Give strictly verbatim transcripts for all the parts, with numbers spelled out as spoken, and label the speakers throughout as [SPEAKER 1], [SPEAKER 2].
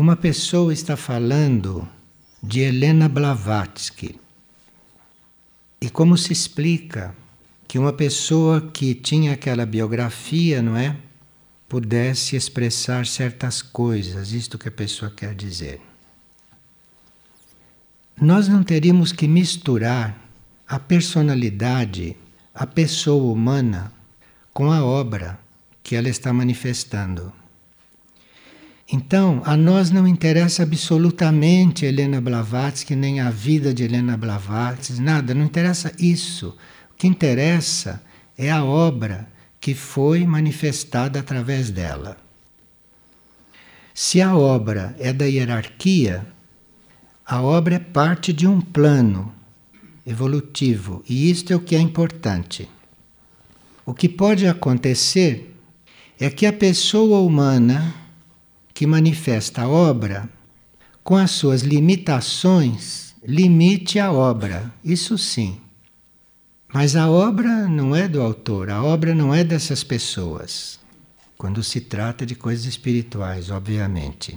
[SPEAKER 1] Uma pessoa está falando de Helena Blavatsky. E como se explica que uma pessoa que tinha aquela biografia, não é, pudesse expressar certas coisas, isto que a pessoa quer dizer. Nós não teríamos que misturar a personalidade, a pessoa humana, com a obra que ela está manifestando. Então, a nós não interessa absolutamente Helena Blavatsky, nem a vida de Helena Blavatsky, nada, não interessa isso. O que interessa é a obra que foi manifestada através dela. Se a obra é da hierarquia, a obra é parte de um plano evolutivo, e isto é o que é importante. O que pode acontecer é que a pessoa humana que manifesta a obra, com as suas limitações, limite a obra, isso sim. Mas a obra não é do autor, a obra não é dessas pessoas, quando se trata de coisas espirituais, obviamente.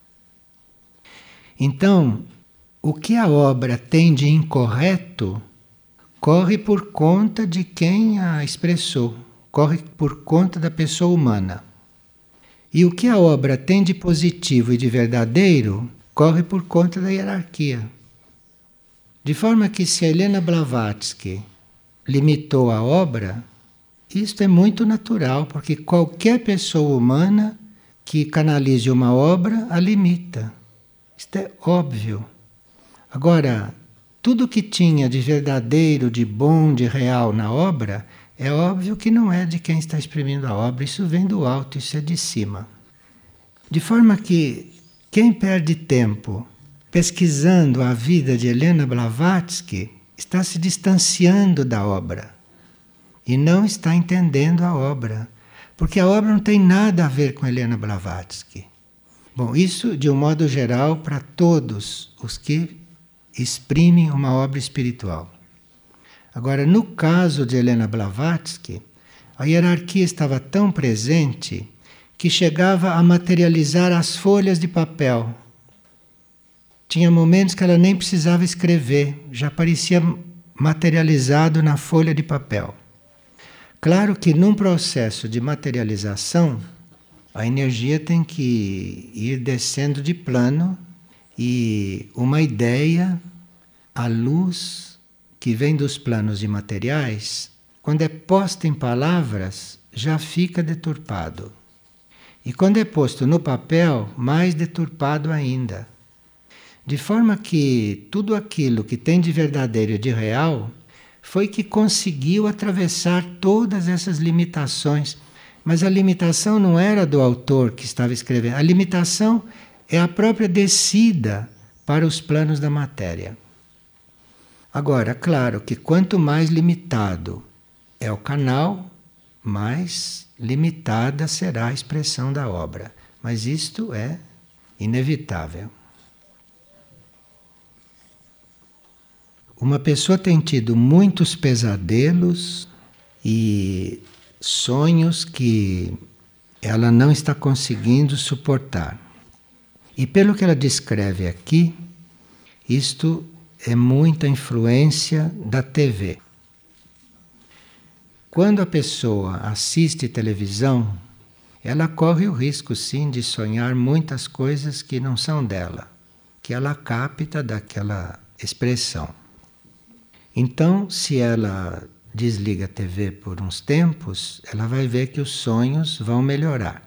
[SPEAKER 1] Então, o que a obra tem de incorreto corre por conta de quem a expressou, corre por conta da pessoa humana. E o que a obra tem de positivo e de verdadeiro corre por conta da hierarquia. De forma que se a Helena Blavatsky limitou a obra, isto é muito natural, porque qualquer pessoa humana que canalize uma obra a limita. Isto é óbvio. Agora, tudo que tinha de verdadeiro, de bom, de real na obra, é óbvio que não é de quem está exprimindo a obra, isso vem do alto, isso é de cima. De forma que quem perde tempo pesquisando a vida de Helena Blavatsky está se distanciando da obra e não está entendendo a obra, porque a obra não tem nada a ver com Helena Blavatsky. Bom, isso de um modo geral para todos os que exprimem uma obra espiritual. Agora, no caso de Helena Blavatsky, a hierarquia estava tão presente que chegava a materializar as folhas de papel. Tinha momentos que ela nem precisava escrever, já aparecia materializado na folha de papel. Claro que num processo de materialização, a energia tem que ir descendo de plano e uma ideia, a luz que vem dos planos de materiais, quando é posta em palavras, já fica deturpado. E quando é posto no papel, mais deturpado ainda. De forma que tudo aquilo que tem de verdadeiro e de real foi que conseguiu atravessar todas essas limitações. Mas a limitação não era do autor que estava escrevendo, a limitação é a própria descida para os planos da matéria. Agora, claro que quanto mais limitado é o canal, mais limitada será a expressão da obra. Mas isto é inevitável. Uma pessoa tem tido muitos pesadelos e sonhos que ela não está conseguindo suportar. E pelo que ela descreve aqui, isto é muita influência da T V. Quando a pessoa assiste televisão, ela corre o risco sim de sonhar muitas coisas que não são dela, que ela capta daquela expressão. Então, se ela desliga a T V por uns tempos, ela vai ver que os sonhos vão melhorar.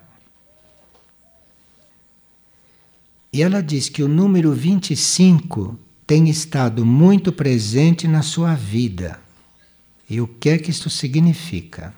[SPEAKER 1] E ela diz que o número vinte e cinco tem estado muito presente na sua vida. E o que é que isso significa?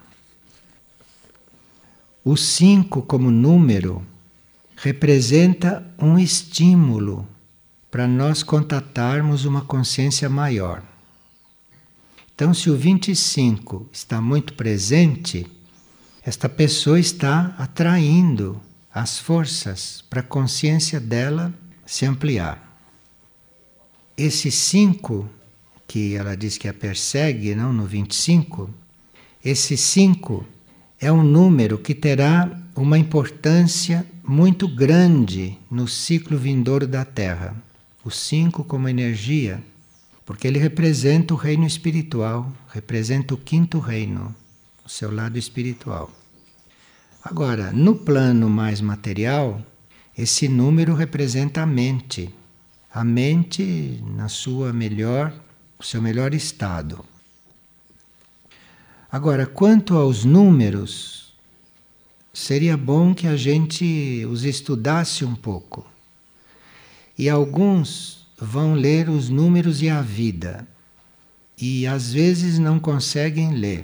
[SPEAKER 1] O cinco como número representa um estímulo para nós contatarmos uma consciência maior. Então, se o vinte e cinco está muito presente, esta pessoa está atraindo as forças para a consciência dela se ampliar. Esse cinco, que ela diz que a persegue, não, no vinte e cinco, esse cinco é um número que terá uma importância muito grande no ciclo vindouro da Terra. O cinco como energia, porque ele representa o reino espiritual, representa o quinto reino, o seu lado espiritual. Agora, no plano mais material, esse número representa a mente. A mente na sua melhor, o seu melhor estado. Agora, quanto aos números, seria bom que a gente os estudasse um pouco. E alguns vão ler os números e a vida, e às vezes não conseguem ler.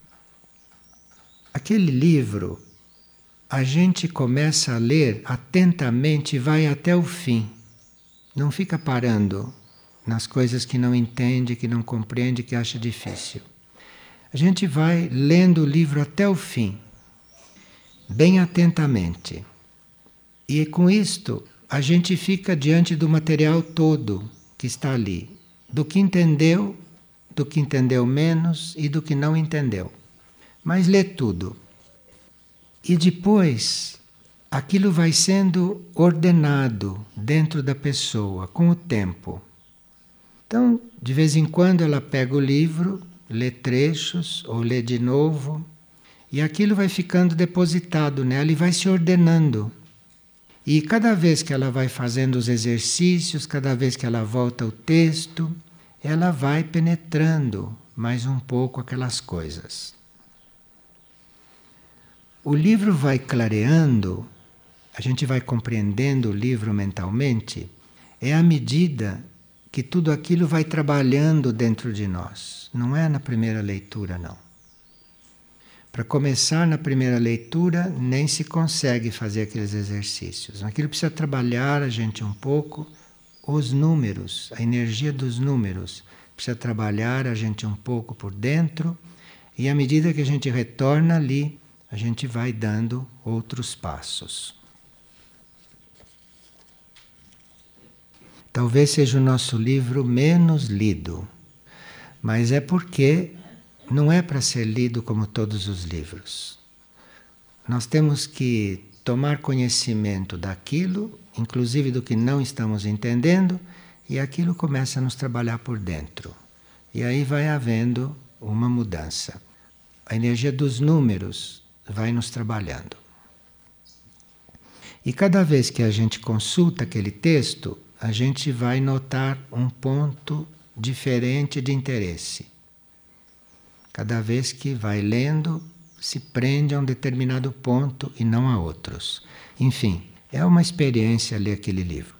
[SPEAKER 1] Aquele livro, a gente começa a ler atentamente e vai até o fim. Não fica parando nas coisas que não entende, que não compreende, que acha difícil. A gente vai lendo o livro até o fim, bem atentamente. E com isto, a gente fica diante do material todo que está ali. Do que entendeu, do que entendeu menos e do que não entendeu. Mas lê tudo. E depois, aquilo vai sendo ordenado dentro da pessoa, com o tempo. Então, de vez em quando ela pega o livro, lê trechos ou lê de novo, e aquilo vai ficando depositado nela e vai se ordenando. E cada vez que ela vai fazendo os exercícios, cada vez que ela volta ao texto, ela vai penetrando mais um pouco aquelas coisas. O livro vai clareando, a gente vai compreendendo o livro mentalmente, é à medida que tudo aquilo vai trabalhando dentro de nós. Não é na primeira leitura, não. Para começar na primeira leitura, nem se consegue fazer aqueles exercícios. Aquilo precisa trabalhar a gente um pouco, os números, a energia dos números. Precisa trabalhar a gente um pouco por dentro, e à medida que a gente retorna ali, a gente vai dando outros passos. Talvez seja o nosso livro menos lido, mas é porque não é para ser lido como todos os livros. Nós temos que tomar conhecimento daquilo, inclusive do que não estamos entendendo, e aquilo começa a nos trabalhar por dentro. E aí vai havendo uma mudança. A energia dos números vai nos trabalhando. E cada vez que a gente consulta aquele texto, a gente vai notar um ponto diferente de interesse. Cada vez que vai lendo, se prende a um determinado ponto e não a outros. Enfim, é uma experiência ler aquele livro.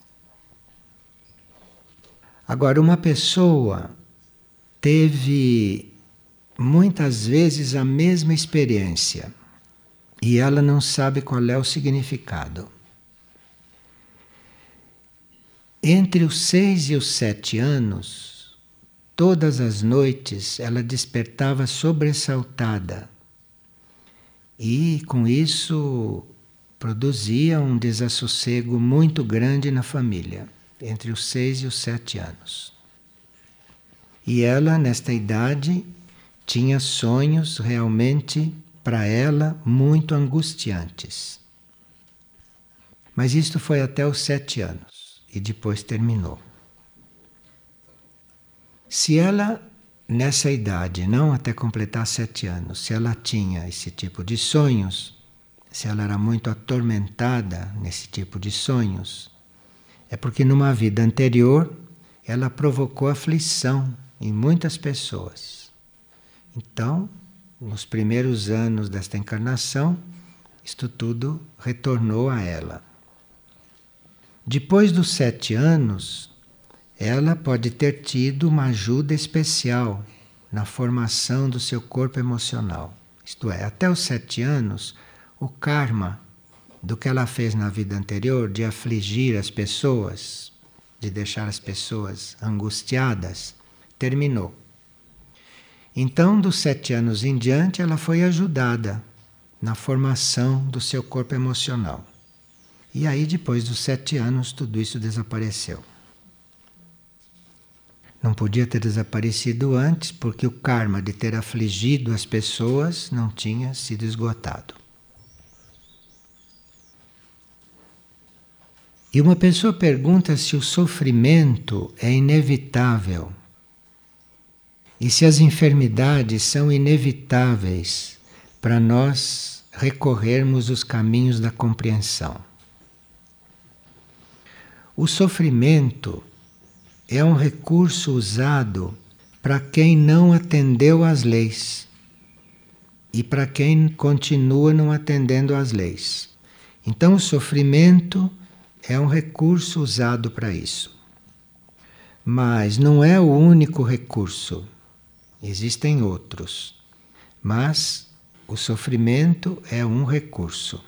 [SPEAKER 1] Agora, uma pessoa teve muitas vezes a mesma experiência e ela não sabe qual é o significado. Entre os seis e os sete anos, todas as noites ela despertava sobressaltada e com isso produzia um desassossego muito grande na família, entre os seis e os sete anos. E ela, nesta idade, tinha sonhos realmente, para ela, muito angustiantes. Mas isto foi até os sete anos. E depois terminou. Se ela, nessa idade, não até completar sete anos, se ela tinha esse tipo de sonhos, se ela era muito atormentada nesse tipo de sonhos, é porque numa vida anterior ela provocou aflição em muitas pessoas. Então, nos primeiros anos desta encarnação, isto tudo retornou a ela. Depois dos sete anos, ela pode ter tido uma ajuda especial na formação do seu corpo emocional. Isto é, até os sete anos, o karma do que ela fez na vida anterior, de afligir as pessoas, de deixar as pessoas angustiadas, terminou. Então, dos sete anos em diante, ela foi ajudada na formação do seu corpo emocional. E aí, depois dos sete anos, tudo isso desapareceu. Não podia ter desaparecido antes, porque o karma de ter afligido as pessoas não tinha sido esgotado. E uma pessoa pergunta se o sofrimento é inevitável e se as enfermidades são inevitáveis para nós recorrermos os caminhos da compreensão. O sofrimento é um recurso usado para quem não atendeu às leis e para quem continua não atendendo às leis. Então, o sofrimento é um recurso usado para isso. Mas não é o único recurso. Existem outros. Mas o sofrimento é um recurso.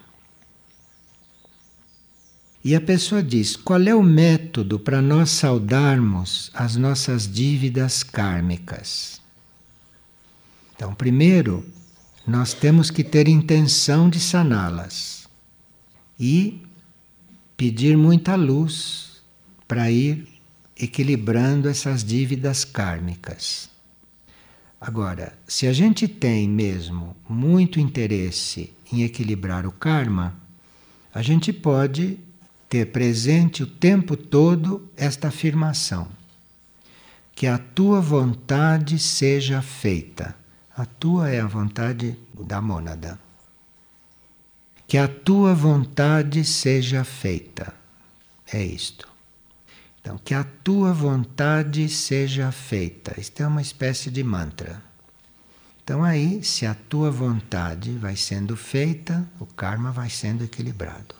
[SPEAKER 1] E a pessoa diz: qual é o método para nós saudarmos as nossas dívidas kármicas? Então, primeiro, nós temos que ter intenção de saná-las e pedir muita luz para ir equilibrando essas dívidas kármicas. Agora, se a gente tem mesmo muito interesse em equilibrar o karma, a gente pode ter presente o tempo todo esta afirmação: que a tua vontade seja feita. A tua é a vontade da mônada. Que a tua vontade seja feita. É isto. Então, que a tua vontade seja feita. Isto é uma espécie de mantra. Então aí, se a tua vontade vai sendo feita, o karma vai sendo equilibrado.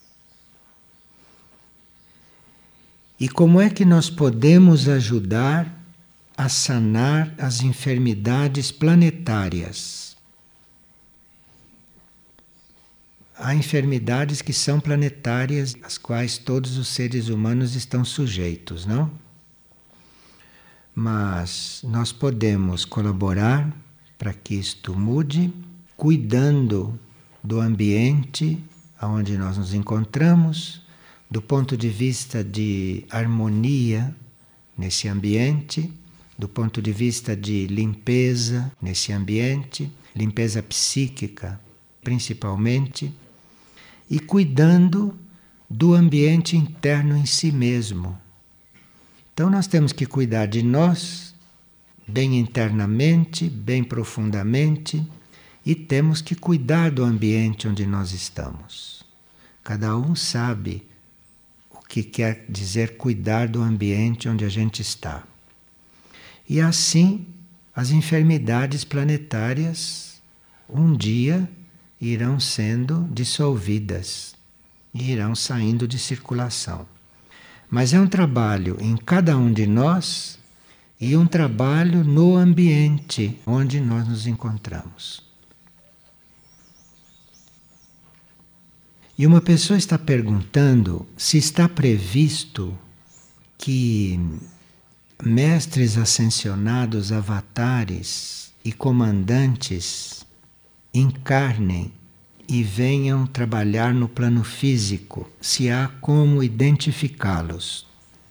[SPEAKER 1] E como é que nós podemos ajudar a sanar as enfermidades planetárias? Há enfermidades que são planetárias, às quais todos os seres humanos estão sujeitos, não? Mas nós podemos colaborar para que isto mude, cuidando do ambiente onde nós nos encontramos, do ponto de vista de harmonia nesse ambiente, do ponto de vista de limpeza nesse ambiente, limpeza psíquica principalmente, e cuidando do ambiente interno em si mesmo. Então nós temos que cuidar de nós bem internamente, bem profundamente, e temos que cuidar do ambiente onde nós estamos. Cada um sabe que quer dizer cuidar do ambiente onde a gente está. E assim, as enfermidades planetárias um dia irão sendo dissolvidas e irão saindo de circulação. Mas é um trabalho em cada um de nós e um trabalho no ambiente onde nós nos encontramos. E uma pessoa está perguntando se está previsto que mestres ascensionados, avatares e comandantes encarnem e venham trabalhar no plano físico, se há como identificá-los.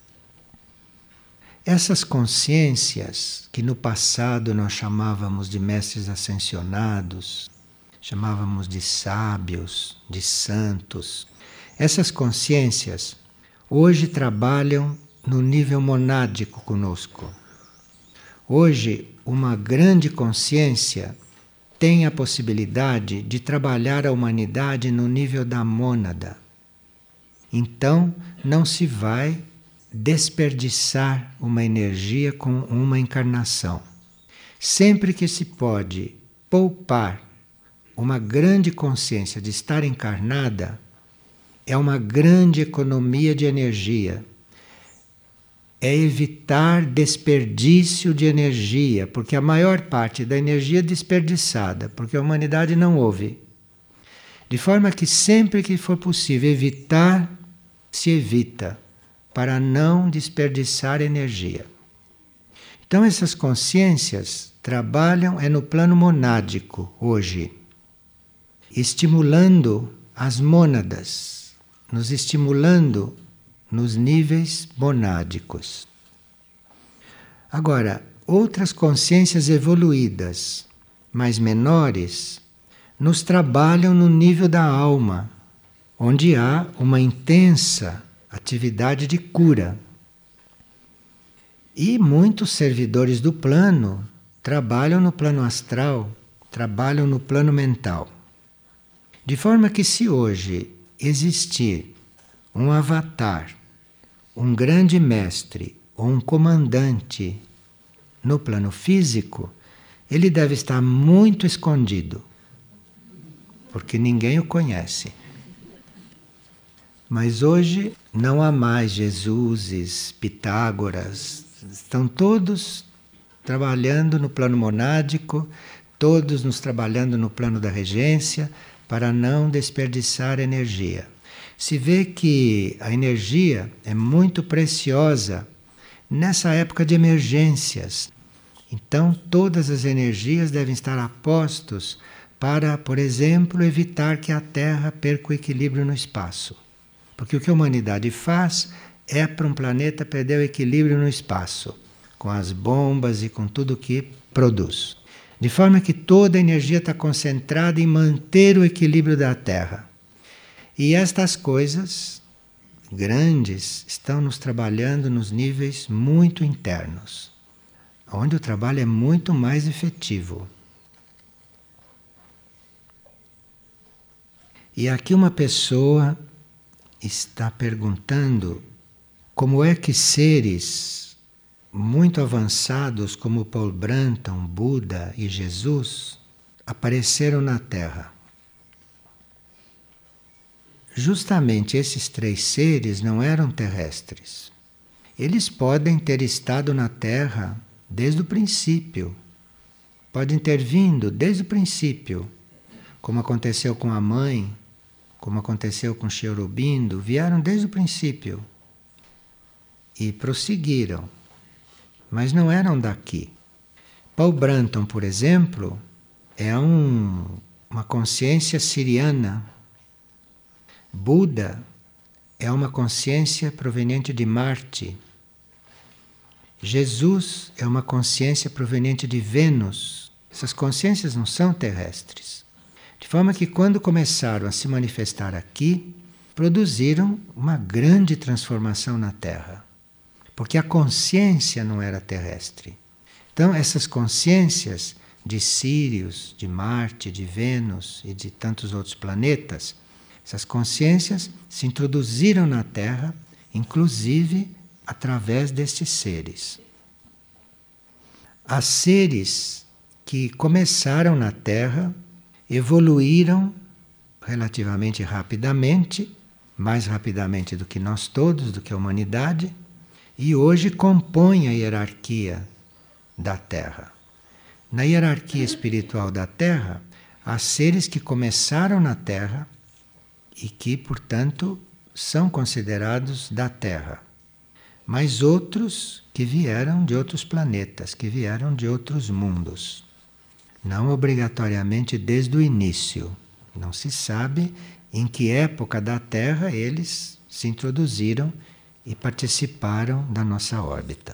[SPEAKER 1] Essas consciências que no passado nós chamávamos de mestres ascensionados, chamávamos de sábios, de santos. Essas consciências hoje trabalham no nível monádico conosco. Hoje, uma grande consciência tem a possibilidade de trabalhar a humanidade no nível da mônada. Então, não se vai desperdiçar uma energia com uma encarnação. Sempre que se pode poupar uma grande consciência de estar encarnada, é uma grande economia de energia. É evitar desperdício de energia, porque a maior parte da energia é desperdiçada, porque a humanidade não ouve. De forma que sempre que for possível evitar, se evita, para não desperdiçar energia. Então essas consciências trabalham é no plano monádico hoje, estimulando as mônadas, nos estimulando nos níveis monádicos. Agora, outras consciências evoluídas, mais menores, nos trabalham no nível da alma, onde há uma intensa atividade de cura. E muitos servidores do plano trabalham no plano astral, trabalham no plano mental. De forma que, se hoje existir um avatar, um grande mestre ou um comandante no plano físico, ele deve estar muito escondido, porque ninguém o conhece. Mas hoje não há mais Jesuses, Pitágoras, estão todos trabalhando no plano monádico, todos nos trabalhando no plano da regência, para não desperdiçar energia. Se vê que a energia é muito preciosa nessa época de emergências. Então, todas as energias devem estar a postos para, por exemplo, evitar que a Terra perca o equilíbrio no espaço. Porque o que a humanidade faz é para um planeta perder o equilíbrio no espaço, com as bombas e com tudo que produz. De forma que toda a energia está concentrada em manter o equilíbrio da Terra. E estas coisas grandes estão nos trabalhando nos níveis muito internos, onde o trabalho é muito mais efetivo. E aqui uma pessoa está perguntando como é que seres muito avançados como Paul Branton, Buda e Jesus apareceram na Terra. Justamente esses três seres não eram terrestres. Eles podem ter estado na Terra desde o princípio. Podem ter vindo desde o princípio, como aconteceu com a mãe, como aconteceu com Sri Aurobindo, vieram desde o princípio e prosseguiram, mas não eram daqui. Paul Branton, por exemplo, é um, uma consciência siriana. Buda é uma consciência proveniente de Marte. Jesus é uma consciência proveniente de Vênus. Essas consciências não são terrestres. De forma que, quando começaram a se manifestar aqui, produziram uma grande transformação na Terra. Porque a consciência não era terrestre. Então, essas consciências de Sírius, de Marte, de Vênus e de tantos outros planetas, essas consciências se introduziram na Terra, inclusive através destes seres. Há seres que começaram na Terra, evoluíram relativamente rapidamente, mais rapidamente do que nós todos, do que a humanidade, e hoje compõem a hierarquia da Terra. Na hierarquia espiritual da Terra, há seres que começaram na Terra e que, portanto, são considerados da Terra. Mas outros que vieram de outros planetas, que vieram de outros mundos. Não obrigatoriamente desde o início. Não se sabe em que época da Terra eles se introduziram e participaram da nossa órbita.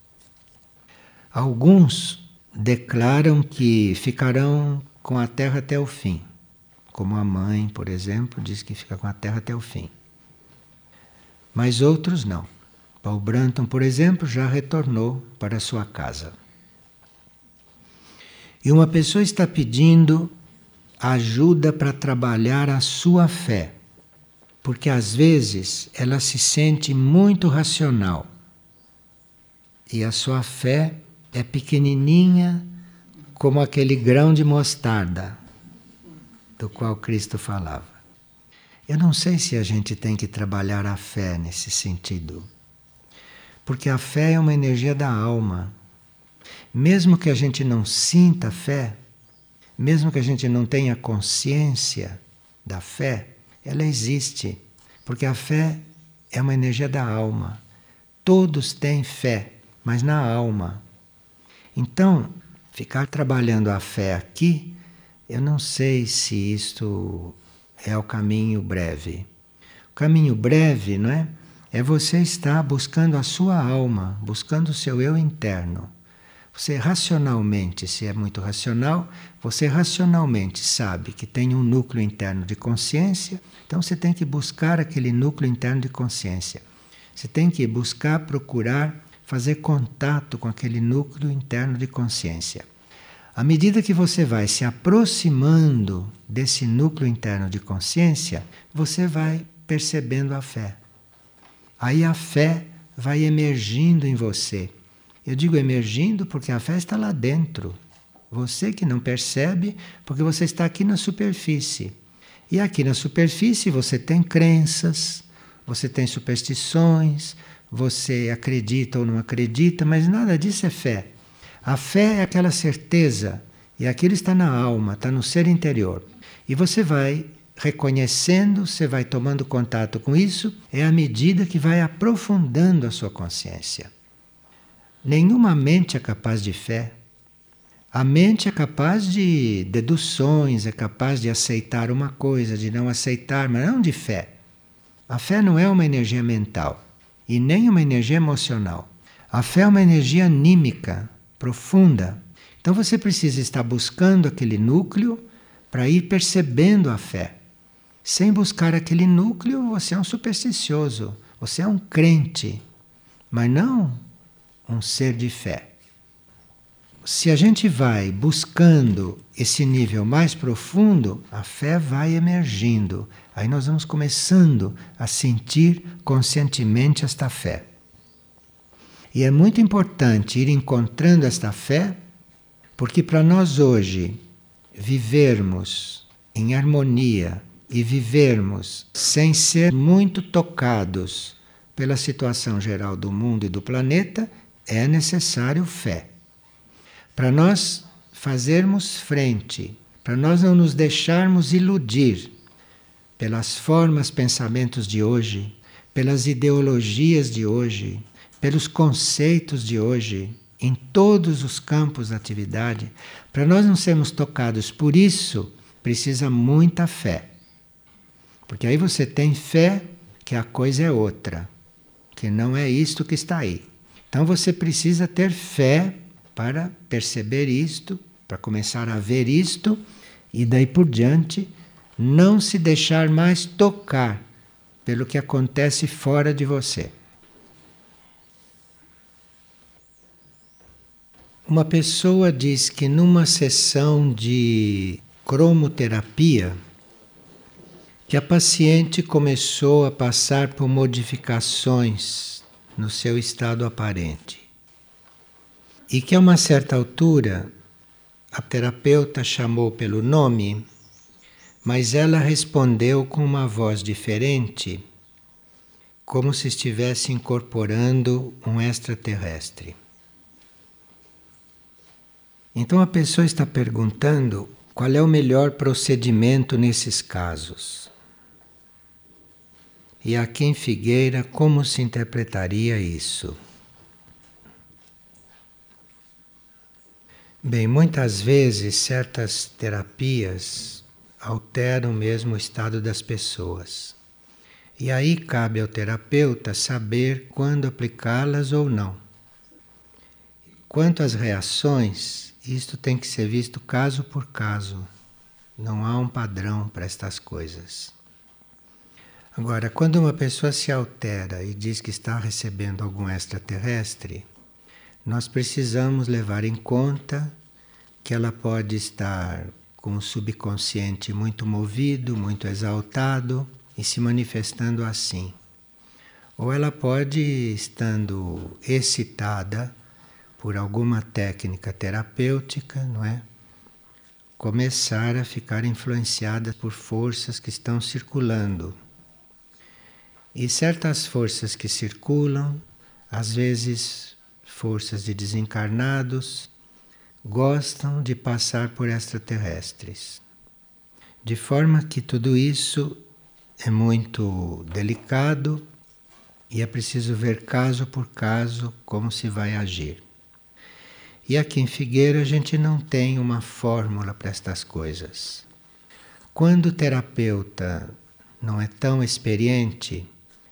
[SPEAKER 1] Alguns declaram que ficarão com a Terra até o fim. Como a mãe, por exemplo, diz que fica com a Terra até o fim. Mas outros não. Paul Branton, por exemplo, já retornou para sua casa. E uma pessoa está pedindo ajuda para trabalhar a sua fé, porque às vezes ela se sente muito racional e a sua fé é pequenininha como aquele grão de mostarda do qual Cristo falava. Eu não sei se a gente tem que trabalhar a fé nesse sentido, porque a fé é uma energia da alma. Mesmo que a gente não sinta fé, mesmo que a gente não tenha consciência da fé, ela existe, porque a fé é uma energia da alma. Todos têm fé, mas na alma. Então, ficar trabalhando a fé aqui, eu não sei se isto é o caminho breve. O caminho breve, não é? É você estar buscando a sua alma, buscando o seu eu interno. Você racionalmente, se é muito racional, você racionalmente sabe que tem um núcleo interno de consciência, então você tem que buscar aquele núcleo interno de consciência. Você tem que buscar, procurar, fazer contato com aquele núcleo interno de consciência. À medida que você vai se aproximando desse núcleo interno de consciência, você vai percebendo a fé. Aí a fé vai emergindo em você. Eu digo emergindo porque a fé está lá dentro. Você que não percebe, porque você está aqui na superfície. E aqui na superfície você tem crenças, você tem superstições, você acredita ou não acredita, mas nada disso é fé. A fé é aquela certeza, e aquilo está na alma, está no ser interior. E você vai reconhecendo, você vai tomando contato com isso, é à medida que vai aprofundando a sua consciência. Nenhuma mente é capaz de fé. A mente é capaz de deduções, é capaz de aceitar uma coisa, de não aceitar, mas não de fé. A fé não é uma energia mental e nem uma energia emocional. A fé é uma energia anímica, profunda. Então você precisa estar buscando aquele núcleo para ir percebendo a fé. Sem buscar aquele núcleo, você é um supersticioso, você é um crente, mas não um ser de fé. Se a gente vai buscando esse nível mais profundo, a fé vai emergindo. Aí nós vamos começando a sentir conscientemente esta fé. E é muito importante ir encontrando esta fé, porque para nós hoje vivermos em harmonia e vivermos sem ser muito tocados pela situação geral do mundo e do planeta, é necessário fé. Para nós fazermos frente, para nós não nos deixarmos iludir pelas formas, pensamentos de hoje, pelas ideologias de hoje, pelos conceitos de hoje, em todos os campos da atividade, para nós não sermos tocados por isso, precisa muita fé. Porque aí você tem fé que a coisa é outra, que não é isto que está aí. Então você precisa ter fé para perceber isto, para começar a ver isto, e daí por diante não se deixar mais tocar pelo que acontece fora de você. Uma pessoa diz que numa sessão de cromoterapia, que a paciente começou a passar por modificações no seu estado aparente. E que a uma certa altura a terapeuta chamou pelo nome, mas ela respondeu com uma voz diferente, como se estivesse incorporando um extraterrestre. Então a pessoa está perguntando qual é o melhor procedimento nesses casos. E aqui em Figueira, como se interpretaria isso? Bem, muitas vezes certas terapias alteram mesmo o estado das pessoas. E aí cabe ao terapeuta saber quando aplicá-las ou não. Quanto às reações, isto tem que ser visto caso por caso. Não há um padrão para estas coisas. Agora, quando uma pessoa se altera e diz que está recebendo algum extraterrestre, nós precisamos levar em conta que ela pode estar com o subconsciente muito movido, muito exaltado e se manifestando assim. Ou ela pode, estando excitada por alguma técnica terapêutica, não é? Começar a ficar influenciada por forças que estão circulando. E certas forças que circulam, às vezes forças de desencarnados, gostam de passar por extraterrestres. De forma que tudo isso é muito delicado e é preciso ver caso por caso como se vai agir. E aqui em Figueira a gente não tem uma fórmula para estas coisas. Quando o terapeuta não é tão experiente,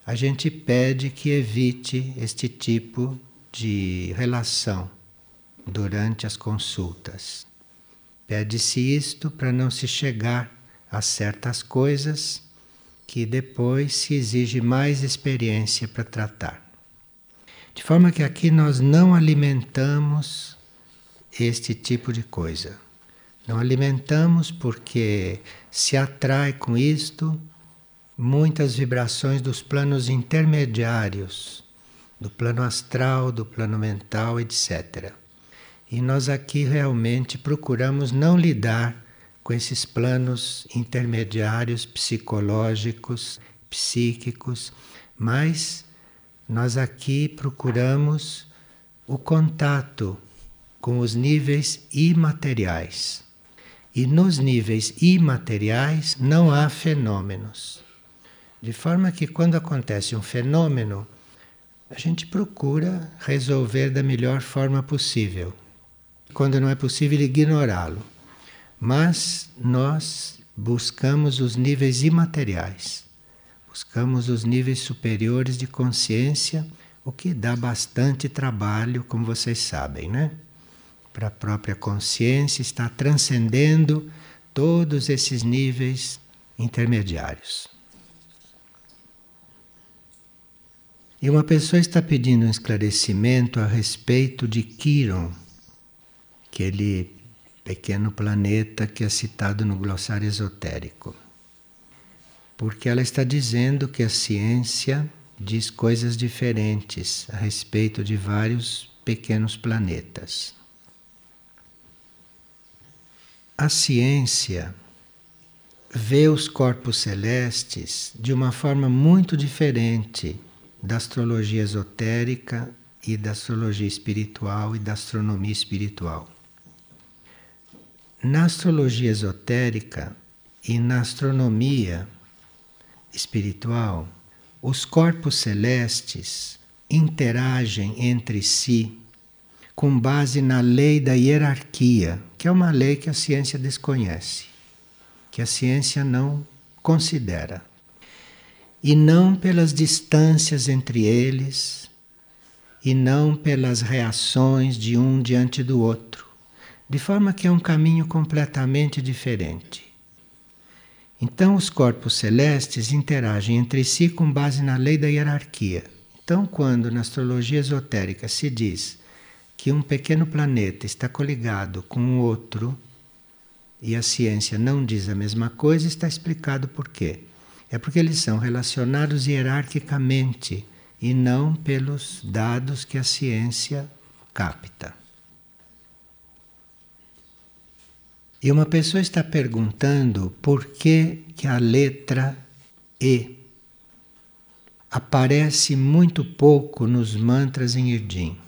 [SPEAKER 1] a gente pede que evite este tipo de relação durante as consultas. Pede-se isto para não se chegar a certas coisas que depois se exige mais experiência para tratar. De forma que aqui nós não alimentamos este tipo de coisa. Não alimentamos porque se atrai com isto muitas vibrações dos planos intermediários, do plano astral, do plano mental, etcétera. E nós aqui realmente procuramos não lidar com esses planos intermediários psicológicos, psíquicos, mas nós aqui procuramos o contato com os níveis imateriais. E nos níveis imateriais não há fenômenos. De forma que quando acontece um fenômeno, a gente procura resolver da melhor forma possível. Quando não é possível, ignorá-lo. Mas nós buscamos os níveis imateriais. Buscamos os níveis superiores de consciência, o que dá bastante trabalho, como vocês sabem, né? Para a própria consciência está transcendendo todos esses níveis intermediários. E uma pessoa está pedindo um esclarecimento a respeito de Quiron, aquele pequeno planeta que é citado no glossário esotérico. Porque ela está dizendo que a ciência diz coisas diferentes a respeito de vários pequenos planetas. A ciência vê os corpos celestes de uma forma muito diferente da astrologia esotérica e da astrologia espiritual e da astronomia espiritual. Na astrologia esotérica e na astronomia espiritual, os corpos celestes interagem entre si com base na lei da hierarquia, que é uma lei que a ciência desconhece, que a ciência não considera. E não pelas distâncias entre eles, e não pelas reações de um diante do outro, de forma que é um caminho completamente diferente. Então os corpos celestes interagem entre si com base na lei da hierarquia. Então, quando na astrologia esotérica se diz que um pequeno planeta está coligado com um outro, e a ciência não diz a mesma coisa, está explicado por quê. É porque eles são relacionados hierarquicamente e não pelos dados que a ciência capta. E uma pessoa está perguntando por que, que a letra E aparece muito pouco nos mantras em Irdim.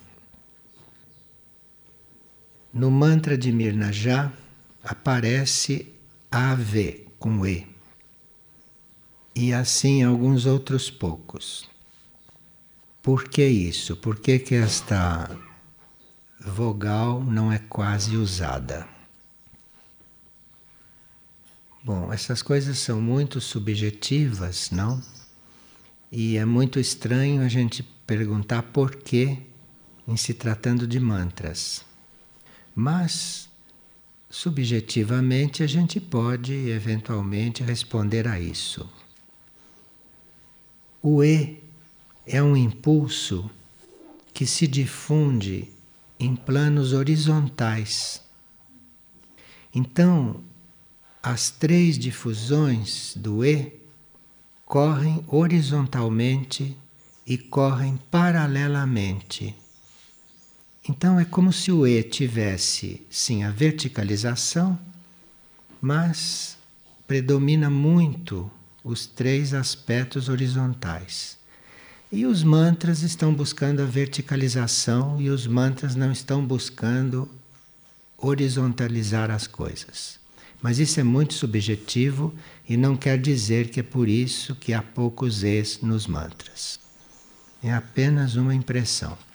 [SPEAKER 1] No mantra de Mirnaja aparece A V com E. E assim alguns outros poucos. Por que isso? Por que, que esta vogal não é quase usada? Bom, essas coisas são muito subjetivas, não? E é muito estranho a gente perguntar por que em se tratando de mantras. Mas, subjetivamente, a gente pode eventualmente responder a isso. O E é um impulso que se difunde em planos horizontais. Então, as três difusões do E correm horizontalmente e correm paralelamente. Então é como se o E tivesse, sim, a verticalização, mas predomina muito os três aspectos horizontais. E os mantras estão buscando a verticalização e os mantras não estão buscando horizontalizar as coisas. Mas isso é muito subjetivo e não quer dizer que é por isso que há poucos Es nos mantras. É apenas uma impressão.